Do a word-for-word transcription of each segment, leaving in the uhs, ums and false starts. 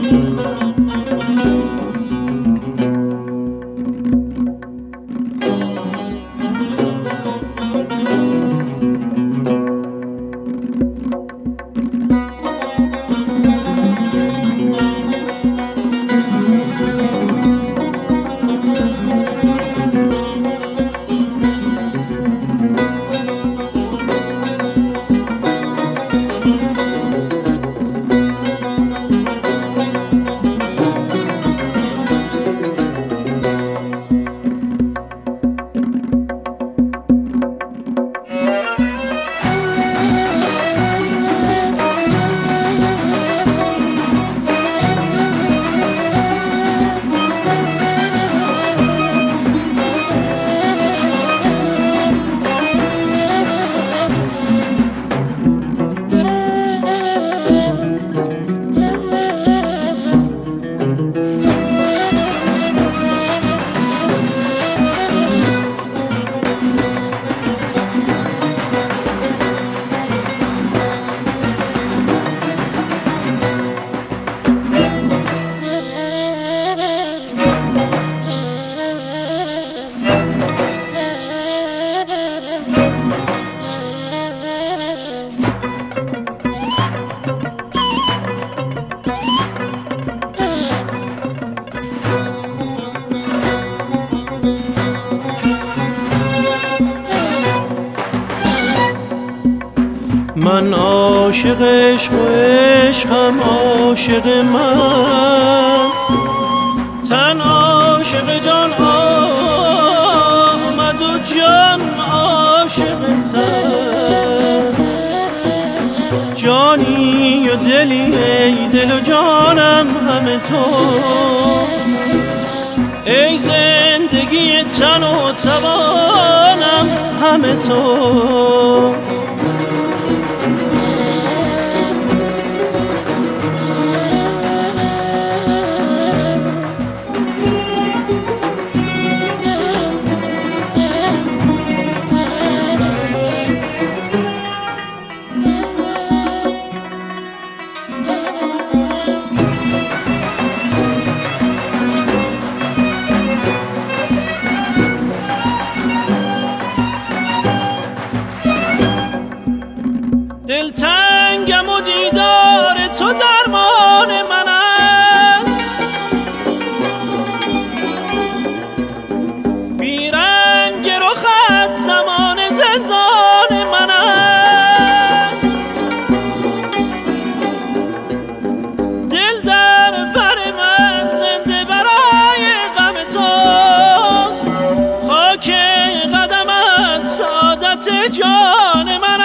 من عاشق عشق و عشقم عاشق من، تن عاشق جان آمد و جان عاشق تن. جانی و دلی ای دل و جانم همه تو، ای زندگی تن و توانم همه تو. دلتنگم و دیدار تو درمان من است، بیرنگ رخت زمان زندان من است. دل در بر من زنده برای غم توست، خاک قدمت سعادت جان من است.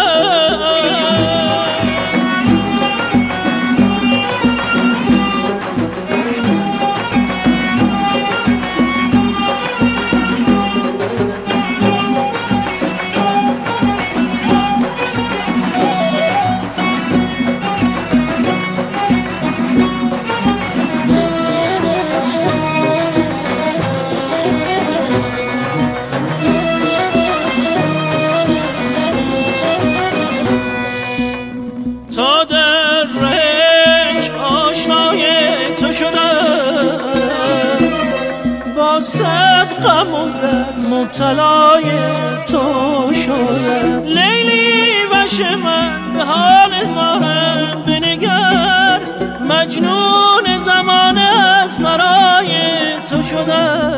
تا در رهش آشنای تو شدم، با صد غم و درد مبتلای تو شدم. لیلی وش من به حال زارم بنگر، مجنون زمانه از برای تو شدم.